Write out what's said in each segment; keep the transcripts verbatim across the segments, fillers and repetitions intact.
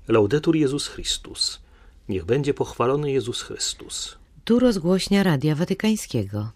Laudetur Jezus Chrystus. Niech będzie pochwalony Jezus Chrystus. Tu rozgłośnia Radia Watykańskiego.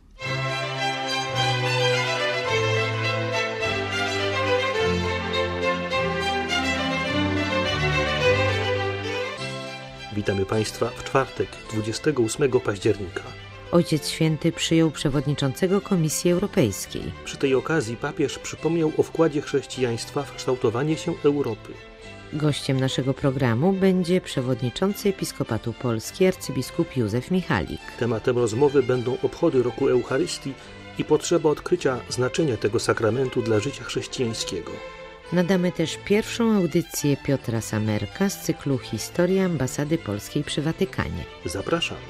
Witamy Państwa w czwartek, dwudziestego ósmego października. Ojciec Święty przyjął przewodniczącego Komisji Europejskiej. Przy tej okazji papież przypomniał o wkładzie chrześcijaństwa w kształtowanie się Europy. Gościem naszego programu będzie przewodniczący Episkopatu Polski arcybiskup Józef Michalik. Tematem rozmowy będą obchody roku Eucharystii i potrzeba odkrycia znaczenia tego sakramentu dla życia chrześcijańskiego. Nadamy też pierwszą audycję Piotra Samerka z cyklu Historia Ambasady Polskiej przy Watykanie. Zapraszamy.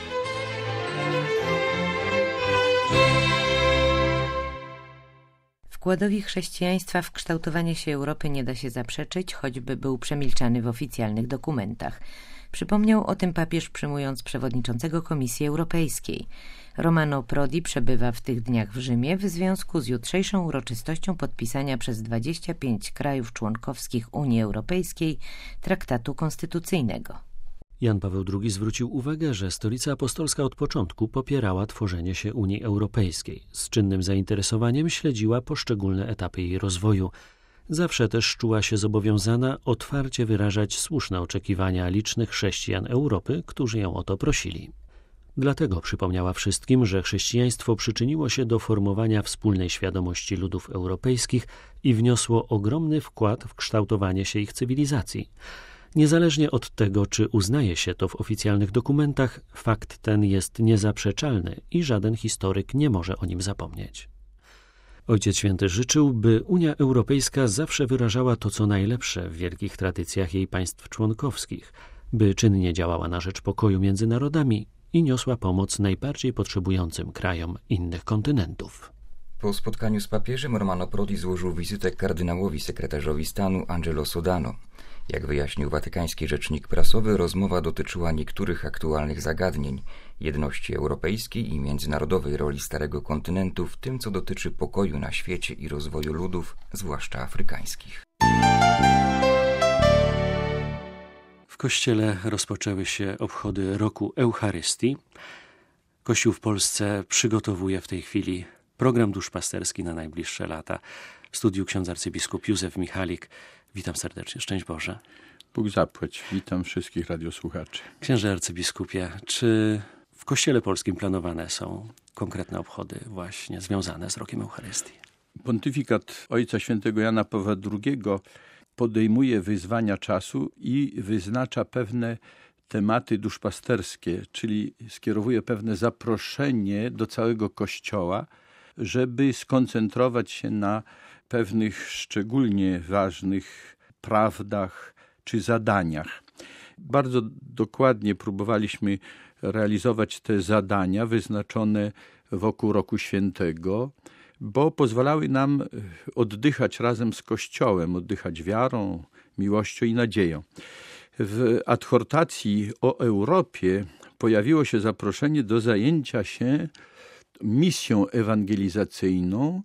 Wkładowi chrześcijaństwa w kształtowanie się Europy nie da się zaprzeczyć, choćby był przemilczany w oficjalnych dokumentach. Przypomniał o tym papież, przyjmując przewodniczącego Komisji Europejskiej. Romano Prodi przebywa w tych dniach w Rzymie w związku z jutrzejszą uroczystością podpisania przez dwadzieścia pięć krajów członkowskich Unii Europejskiej traktatu konstytucyjnego. Jan Paweł drugi zwrócił uwagę, że Stolica Apostolska od początku popierała tworzenie się Unii Europejskiej. Z czynnym zainteresowaniem śledziła poszczególne etapy jej rozwoju. Zawsze też czuła się zobowiązana otwarcie wyrażać słuszne oczekiwania licznych chrześcijan Europy, którzy ją o to prosili. Dlatego przypomniała wszystkim, że chrześcijaństwo przyczyniło się do formowania wspólnej świadomości ludów europejskich i wniosło ogromny wkład w kształtowanie się ich cywilizacji. Niezależnie od tego, czy uznaje się to w oficjalnych dokumentach, fakt ten jest niezaprzeczalny i żaden historyk nie może o nim zapomnieć. Ojciec Święty życzył, by Unia Europejska zawsze wyrażała to, co najlepsze w wielkich tradycjach jej państw członkowskich, by czynnie działała na rzecz pokoju między narodami i niosła pomoc najbardziej potrzebującym krajom innych kontynentów. Po spotkaniu z papieżem Romano Prodi złożył wizytę kardynałowi sekretarzowi stanu Angelo Sodano. Jak wyjaśnił watykański rzecznik prasowy, rozmowa dotyczyła niektórych aktualnych zagadnień, jedności europejskiej i międzynarodowej roli Starego Kontynentu, w tym co dotyczy pokoju na świecie i rozwoju ludów, zwłaszcza afrykańskich. W Kościele rozpoczęły się obchody roku Eucharystii. Kościół w Polsce przygotowuje w tej chwili program duszpasterski na najbliższe lata. W studiu ksiądz arcybiskup Józef Michalik. Witam serdecznie. Szczęść Boże. Bóg zapłać. Witam wszystkich radiosłuchaczy. Księże arcybiskupie, czy w Kościele Polskim planowane są konkretne obchody właśnie związane z rokiem Eucharystii? Pontyfikat Ojca Świętego Jana Pawła drugiego podejmuje wyzwania czasu i wyznacza pewne tematy duszpasterskie, czyli skierowuje pewne zaproszenie do całego Kościoła, żeby skoncentrować się na pewnych szczególnie ważnych prawdach czy zadaniach. Bardzo dokładnie próbowaliśmy realizować te zadania wyznaczone wokół Roku Świętego, bo pozwalały nam oddychać razem z Kościołem, oddychać wiarą, miłością i nadzieją. W adhortacji o Europie pojawiło się zaproszenie do zajęcia się misją ewangelizacyjną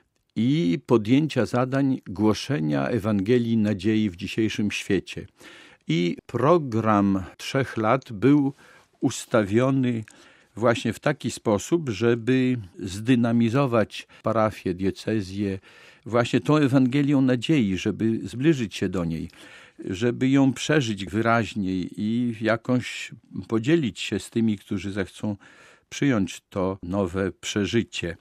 i podjęcia zadań głoszenia Ewangelii nadziei w dzisiejszym świecie. I program trzech lat był ustawiony właśnie w taki sposób, żeby zdynamizować parafię, diecezję właśnie tą Ewangelią nadziei, żeby zbliżyć się do niej, żeby ją przeżyć wyraźniej i jakąś podzielić się z tymi, którzy zechcą przyjąć to nowe przeżycie.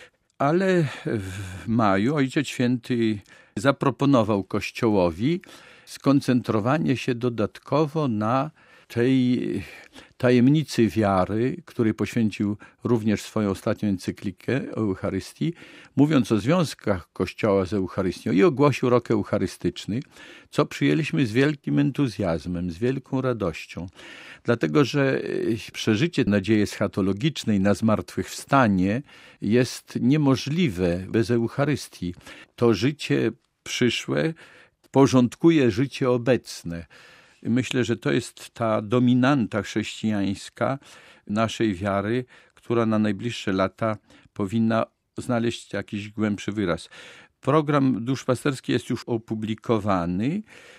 Ale w maju Ojciec Święty zaproponował Kościołowi skoncentrowanie się dodatkowo na tej tajemnicy wiary, której poświęcił również swoją ostatnią encyklikę o Eucharystii, mówiąc o związkach Kościoła z Eucharystią i ogłosił rok eucharystyczny, co przyjęliśmy z wielkim entuzjazmem, z wielką radością. Dlatego, że przeżycie nadziei eschatologicznej na zmartwychwstanie jest niemożliwe bez Eucharystii. To życie przyszłe porządkuje życie obecne. Myślę, że to jest ta dominanta chrześcijańska naszej wiary, która na najbliższe lata powinna znaleźć jakiś głębszy wyraz. Program duszpasterski jest już opublikowany,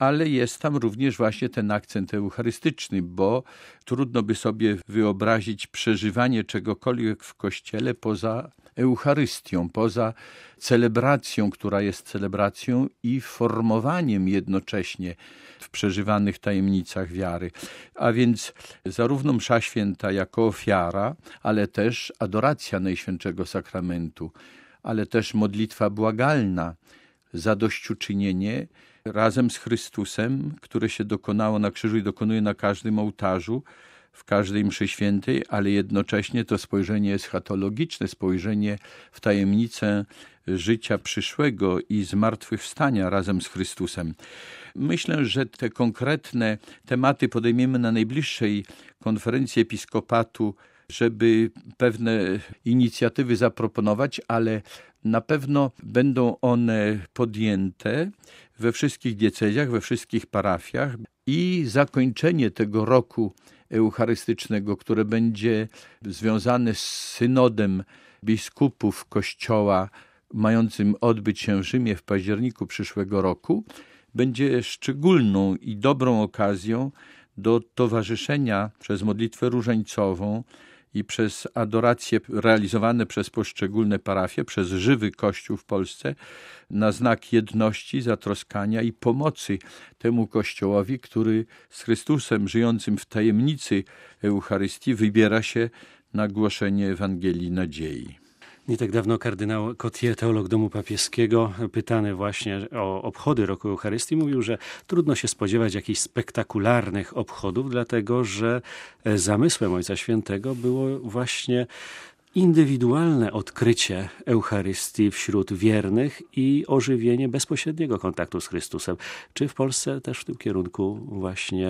ale jest tam również właśnie ten akcent eucharystyczny, bo trudno by sobie wyobrazić przeżywanie czegokolwiek w Kościele poza Eucharystią, poza celebracją, która jest celebracją i formowaniem jednocześnie w przeżywanych tajemnicach wiary. A więc zarówno msza święta jako ofiara, ale też adoracja Najświętszego Sakramentu, ale też modlitwa błagalna, zadośćuczynienie razem z Chrystusem, które się dokonało na krzyżu i dokonuje na każdym ołtarzu, w każdej mszy świętej, ale jednocześnie to spojrzenie eschatologiczne, spojrzenie w tajemnicę życia przyszłego i zmartwychwstania razem z Chrystusem. Myślę, że te konkretne tematy podejmiemy na najbliższej konferencji episkopatu, żeby pewne inicjatywy zaproponować, ale na pewno będą one podjęte we wszystkich diecezjach, we wszystkich parafiach i zakończenie tego roku eucharystycznego, które będzie związane z synodem biskupów Kościoła mającym odbyć się w Rzymie w październiku przyszłego roku, będzie szczególną i dobrą okazją do towarzyszenia przez modlitwę różańcową i przez adoracje realizowane przez poszczególne parafie, przez żywy Kościół w Polsce, na znak jedności, zatroskania i pomocy temu Kościołowi, który z Chrystusem żyjącym w tajemnicy Eucharystii wybiera się na głoszenie Ewangelii nadziei. Nie tak dawno kardynał Cottier, teolog Domu Papieskiego, pytany właśnie o obchody roku Eucharystii, mówił, że trudno się spodziewać jakichś spektakularnych obchodów, dlatego że zamysłem Ojca Świętego było właśnie indywidualne odkrycie Eucharystii wśród wiernych i ożywienie bezpośredniego kontaktu z Chrystusem. Czy w Polsce też w tym kierunku właśnie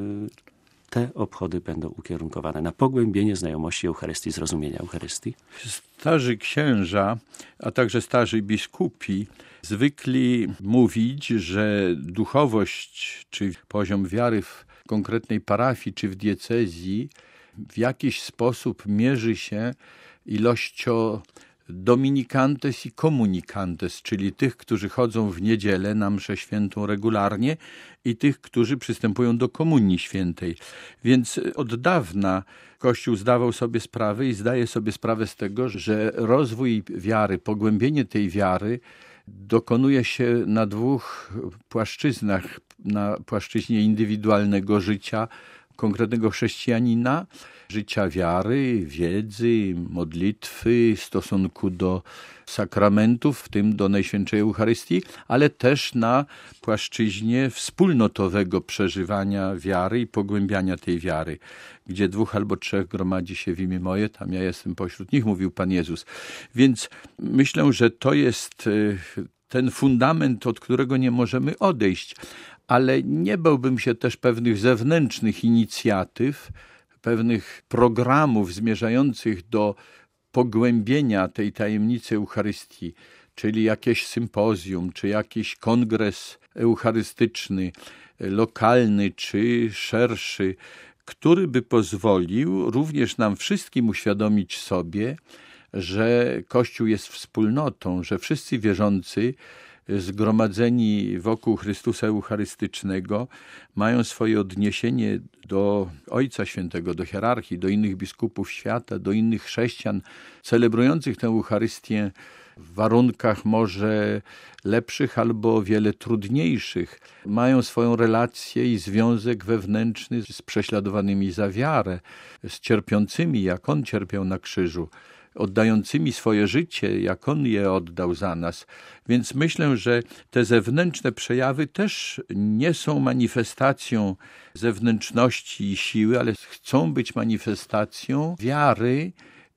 te obchody będą ukierunkowane na pogłębienie znajomości Eucharystii, zrozumienia Eucharystii? Starzy księża, a także starzy biskupi zwykli mówić, że duchowość czy poziom wiary w konkretnej parafii czy w diecezji w jakiś sposób mierzy się ilością dominikantes i komunikantes, czyli tych, którzy chodzą w niedzielę na mszę świętą regularnie i tych, którzy przystępują do komunii świętej. Więc od dawna Kościół zdawał sobie sprawę i zdaje sobie sprawę z tego, że rozwój wiary, pogłębienie tej wiary dokonuje się na dwóch płaszczyznach. Na płaszczyźnie indywidualnego życia konkretnego chrześcijanina, życia wiary, wiedzy, modlitwy, stosunku do sakramentów, w tym do Najświętszej Eucharystii, ale też na płaszczyźnie wspólnotowego przeżywania wiary i pogłębiania tej wiary. Gdzie dwóch albo trzech gromadzi się w imię moje, tam ja jestem pośród nich, mówił Pan Jezus. Więc myślę, że to jest ten fundament, od którego nie możemy odejść. Ale nie bałbym się też pewnych zewnętrznych inicjatyw, pewnych programów zmierzających do pogłębienia tej tajemnicy Eucharystii, czyli jakieś sympozjum, czy jakiś kongres eucharystyczny, lokalny czy szerszy, który by pozwolił również nam wszystkim uświadomić sobie, że Kościół jest wspólnotą, że wszyscy wierzący zgromadzeni wokół Chrystusa Eucharystycznego mają swoje odniesienie do Ojca Świętego, do hierarchii, do innych biskupów świata, do innych chrześcijan celebrujących tę Eucharystię w warunkach może lepszych albo wiele trudniejszych. Mają swoją relację i związek wewnętrzny z prześladowanymi za wiarę, z cierpiącymi, jak On cierpiał na krzyżu, oddającymi swoje życie, jak On je oddał za nas. Więc myślę, że te zewnętrzne przejawy też nie są manifestacją zewnętrzności i siły, ale chcą być manifestacją wiary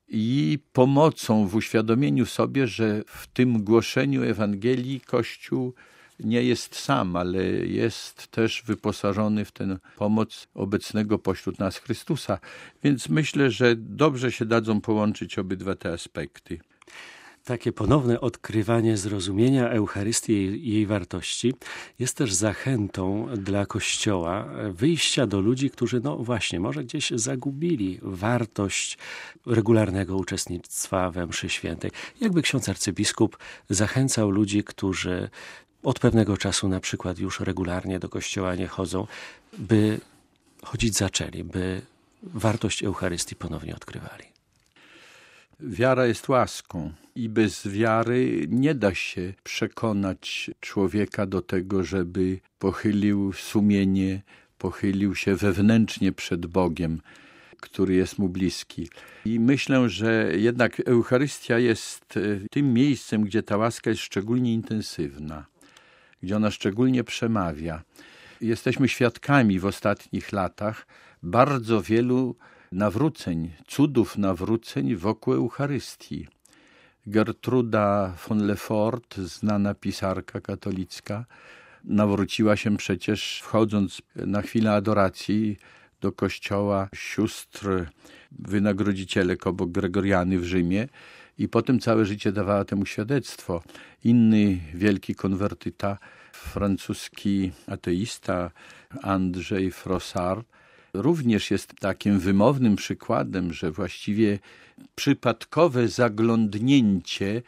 i pomocą w uświadomieniu sobie, że w tym głoszeniu Ewangelii Kościół nie jest sam, ale jest też wyposażony w tę pomoc obecnego pośród nas Chrystusa. Więc myślę, że dobrze się dadzą połączyć obydwa te aspekty. Takie ponowne odkrywanie zrozumienia Eucharystii i jej wartości jest też zachętą dla Kościoła wyjścia do ludzi, którzy no właśnie, może gdzieś zagubili wartość regularnego uczestnictwa we mszy świętej. Jakby ksiądz arcybiskup zachęcał ludzi, którzy od pewnego czasu na przykład już regularnie do kościoła nie chodzą, by chodzić zaczęli, by wartość Eucharystii ponownie odkrywali? Wiara jest łaską i bez wiary nie da się przekonać człowieka do tego, żeby pochylił sumienie, pochylił się wewnętrznie przed Bogiem, który jest mu bliski. I myślę, że jednak Eucharystia jest tym miejscem, gdzie ta łaska jest szczególnie intensywna, gdzie ona szczególnie przemawia. Jesteśmy świadkami w ostatnich latach bardzo wielu nawróceń, cudów nawróceń wokół Eucharystii. Gertruda von Lefort, znana pisarka katolicka, nawróciła się przecież wchodząc na chwilę adoracji do kościoła sióstr wynagrodzicielek obok Gregoriany w Rzymie i potem całe życie dawała temu świadectwo. Inny wielki konwertyta, francuski ateista Andrzej Frossard, również jest takim wymownym przykładem, że właściwie przypadkowe zaglądnięcie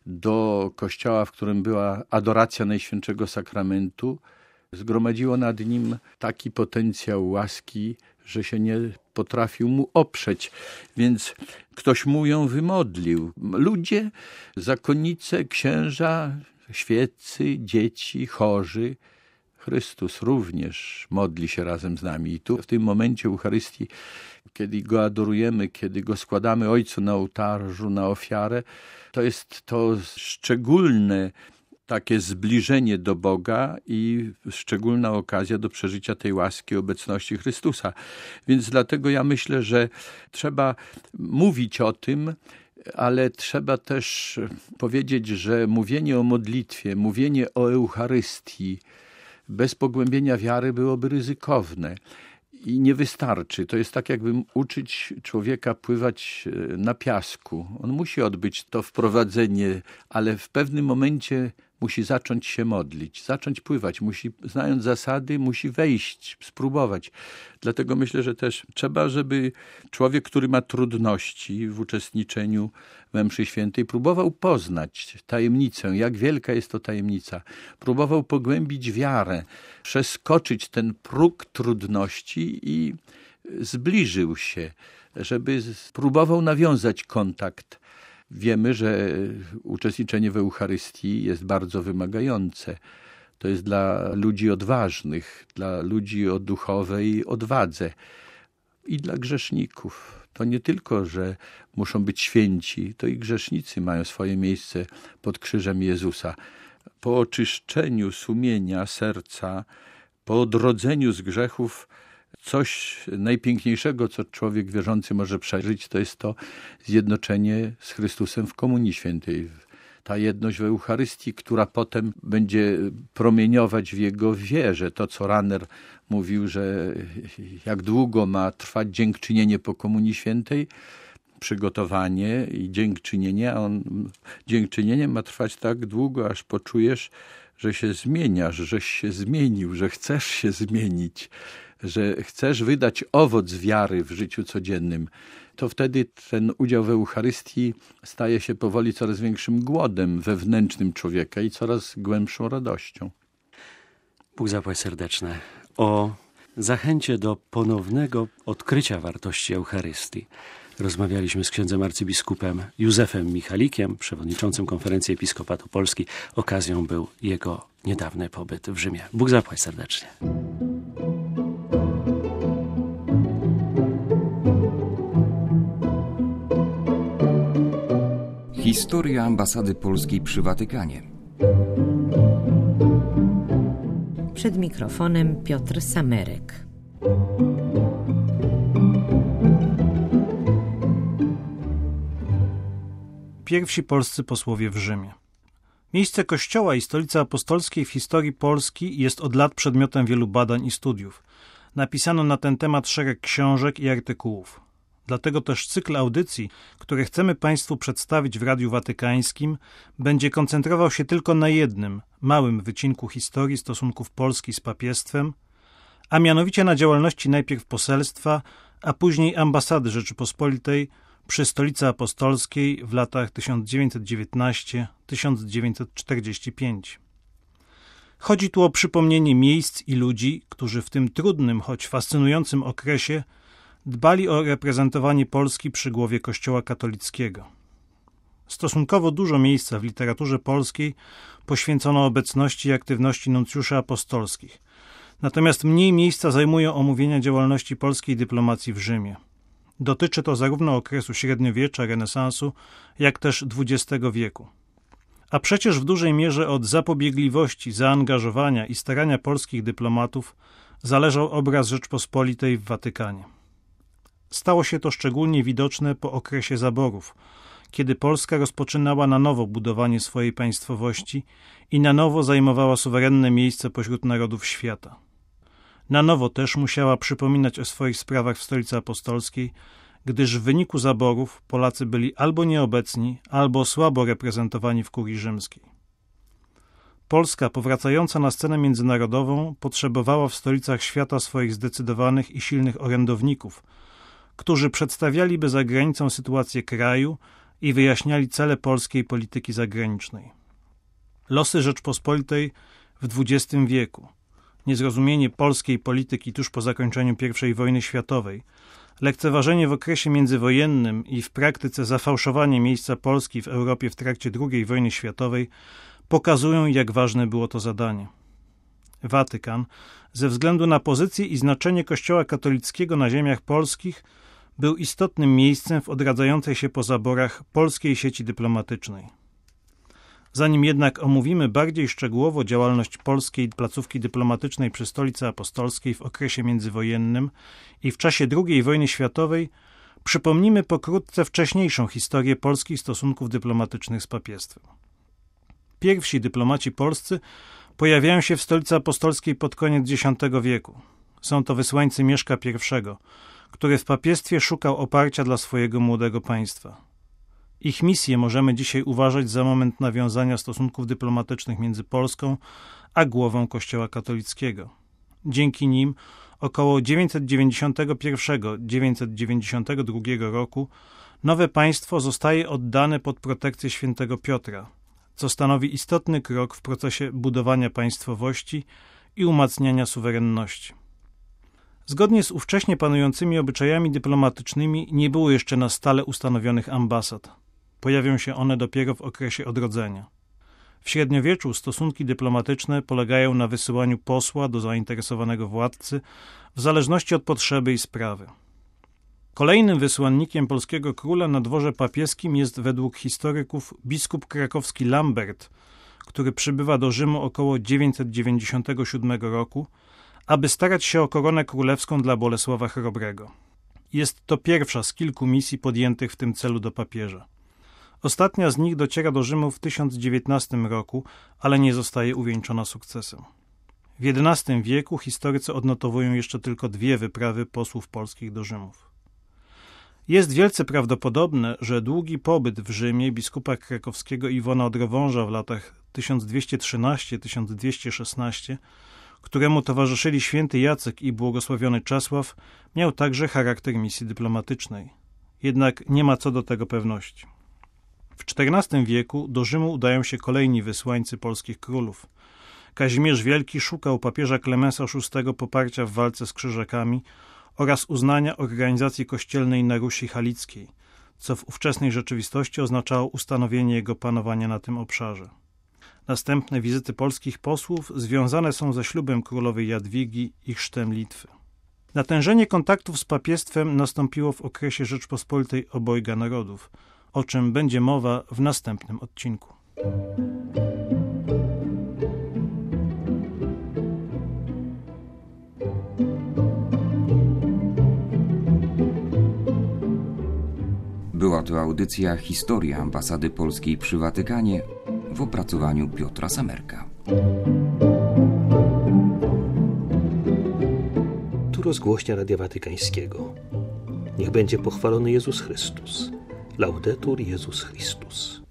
do kościoła, w którym była adoracja Najświętszego Sakramentu, zgromadziło nad nim taki potencjał łaski, że się nie potrafił mu oprzeć. Więc ktoś mu ją wymodlił. Ludzie, zakonnice, księża, świeccy, dzieci, chorzy, Chrystus również modli się razem z nami. I tu w tym momencie Eucharystii, kiedy Go adorujemy, kiedy Go składamy Ojcu na ołtarzu, na ofiarę, to jest to szczególne takie zbliżenie do Boga i szczególna okazja do przeżycia tej łaski obecności Chrystusa. Więc dlatego ja myślę, że trzeba mówić o tym, ale trzeba też powiedzieć, że mówienie o modlitwie, mówienie o Eucharystii bez pogłębienia wiary byłoby ryzykowne i nie wystarczy. To jest tak, jakby uczyć człowieka pływać na piasku. On musi odbyć to wprowadzenie, ale w pewnym momencie musi zacząć się modlić, zacząć pływać, musi, znając zasady, musi wejść, spróbować. Dlatego myślę, że też trzeba, żeby człowiek, który ma trudności w uczestniczeniu we mszy świętej, próbował poznać tajemnicę, jak wielka jest to tajemnica. Próbował pogłębić wiarę, przeskoczyć ten próg trudności i zbliżył się, żeby próbował nawiązać kontakt. Wiemy, że uczestniczenie w Eucharystii jest bardzo wymagające. To jest dla ludzi odważnych, dla ludzi o duchowej odwadze i dla grzeszników. To nie tylko, że muszą być święci, to i grzesznicy mają swoje miejsce pod krzyżem Jezusa. Po oczyszczeniu sumienia, serca, po odrodzeniu z grzechów, coś najpiękniejszego, co człowiek wierzący może przeżyć, to jest to zjednoczenie z Chrystusem w Komunii Świętej. Ta jedność w Eucharystii, która potem będzie promieniować w jego wierze. To, co Rahner mówił, że jak długo ma trwać dziękczynienie po Komunii Świętej, przygotowanie i dziękczynienie, a on dziękczynienie ma trwać tak długo, aż poczujesz, że się zmieniasz, żeś się zmienił, że chcesz się zmienić, że chcesz wydać owoc wiary w życiu codziennym, to wtedy ten udział w Eucharystii staje się powoli coraz większym głodem wewnętrznym człowieka i coraz głębszą radością. Bóg zapłać serdeczne. O zachęcie do ponownego odkrycia wartości Eucharystii rozmawialiśmy z księdzem arcybiskupem Józefem Michalikiem, przewodniczącym Konferencji Episkopatu Polski. Okazją był jego niedawny pobyt w Rzymie. Bóg zapłać serdecznie. Historia ambasady polskiej przy Watykanie. Przed mikrofonem Piotr Samerek. Pierwsi polscy posłowie w Rzymie. Miejsce Kościoła i stolicy apostolskiej w historii Polski jest od lat przedmiotem wielu badań i studiów. Napisano na ten temat szereg książek i artykułów. Dlatego też cykl audycji, które chcemy Państwu przedstawić w Radiu Watykańskim, będzie koncentrował się tylko na jednym, małym wycinku historii stosunków Polski z papiestwem, a mianowicie na działalności najpierw poselstwa, a później ambasady Rzeczypospolitej przy Stolicy Apostolskiej w latach tysiąc dziewięćset dziewiętnasty do tysiąc dziewięćset czterdziesty piąty. Chodzi tu o przypomnienie miejsc i ludzi, którzy w tym trudnym, choć fascynującym okresie dbali o reprezentowanie Polski przy głowie Kościoła katolickiego. Stosunkowo dużo miejsca w literaturze polskiej poświęcono obecności i aktywności nuncjuszy apostolskich. Natomiast mniej miejsca zajmują omówienia działalności polskiej dyplomacji w Rzymie. Dotyczy to zarówno okresu średniowiecza, renesansu, jak też dwudziestego wieku. A przecież w dużej mierze od zapobiegliwości, zaangażowania i starania polskich dyplomatów zależał obraz Rzeczpospolitej w Watykanie. Stało się to szczególnie widoczne po okresie zaborów, kiedy Polska rozpoczynała na nowo budowanie swojej państwowości i na nowo zajmowała suwerenne miejsce pośród narodów świata. Na nowo też musiała przypominać o swoich sprawach w Stolicy Apostolskiej, gdyż w wyniku zaborów Polacy byli albo nieobecni, albo słabo reprezentowani w kurii rzymskiej. Polska, powracająca na scenę międzynarodową, potrzebowała w stolicach świata swoich zdecydowanych i silnych orędowników, którzy przedstawialiby za granicą sytuację kraju i wyjaśniali cele polskiej polityki zagranicznej. Losy Rzeczpospolitej w dwudziestym wieku, niezrozumienie polskiej polityki tuż po zakończeniu pierwszej wojny światowej, lekceważenie w okresie międzywojennym i w praktyce zafałszowanie miejsca Polski w Europie w trakcie drugiej wojny światowej pokazują, jak ważne było to zadanie. Watykan, ze względu na pozycję i znaczenie Kościoła katolickiego na ziemiach polskich, był istotnym miejscem w odradzającej się po zaborach polskiej sieci dyplomatycznej. Zanim jednak omówimy bardziej szczegółowo działalność polskiej placówki dyplomatycznej przy Stolicy Apostolskiej w okresie międzywojennym i w czasie drugiej wojny światowej, przypomnimy pokrótce wcześniejszą historię polskich stosunków dyplomatycznych z papiestwem. Pierwsi dyplomaci polscy pojawiają się w Stolicy Apostolskiej pod koniec dziesiątego wieku. Są to wysłańcy Mieszka I, który w papiestwie szukał oparcia dla swojego młodego państwa. Ich misję możemy dzisiaj uważać za moment nawiązania stosunków dyplomatycznych między Polską a głową Kościoła katolickiego. Dzięki nim około dziewięćset dziewięćdziesiątego pierwszego do dziewięćset dziewięćdziesiątego drugiego roku nowe państwo zostaje oddane pod protekcję świętego Piotra, co stanowi istotny krok w procesie budowania państwowości i umacniania suwerenności. Zgodnie z ówcześnie panującymi obyczajami dyplomatycznymi nie było jeszcze na stale ustanowionych ambasad. Pojawią się one dopiero w okresie odrodzenia. W średniowieczu stosunki dyplomatyczne polegają na wysyłaniu posła do zainteresowanego władcy w zależności od potrzeby i sprawy. Kolejnym wysłannikiem polskiego króla na dworze papieskim jest według historyków biskup krakowski Lambert, który przybywa do Rzymu około dziewięćset dziewięćdziesiątego siódmego roku, aby starać się o koronę królewską dla Bolesława Chrobrego. Jest to pierwsza z kilku misji podjętych w tym celu do papieża. Ostatnia z nich dociera do Rzymu w tysiąc dziewiętnastym roku, ale nie zostaje uwieńczona sukcesem. W jedenastym wieku historycy odnotowują jeszcze tylko dwie wyprawy posłów polskich do Rzymów. Jest wielce prawdopodobne, że długi pobyt w Rzymie biskupa krakowskiego Iwona Odrowąża w latach tysiąc dwieście trzynaście do tysiąc dwieście szesnaście, któremu towarzyszyli święty Jacek i błogosławiony Czesław, miał także charakter misji dyplomatycznej. Jednak nie ma co do tego pewności. W czternastym wieku do Rzymu udają się kolejni wysłańcy polskich królów. Kazimierz Wielki szukał papieża Klemensa szóstego poparcia w walce z Krzyżakami oraz uznania organizacji kościelnej na Rusi Halickiej, co w ówczesnej rzeczywistości oznaczało ustanowienie jego panowania na tym obszarze. Następne wizyty polskich posłów związane są ze ślubem królowej Jadwigi i chrztem Litwy. Natężenie kontaktów z papiestwem nastąpiło w okresie Rzeczpospolitej obojga narodów, o czym będzie mowa w następnym odcinku. Była to audycja Historia Ambasady Polskiej przy Watykanie w opracowaniu Piotra Samerka. Tu rozgłośnia Radia Watykańskiego. Niech będzie pochwalony Jezus Chrystus. Laudetur Jezus Chrystus.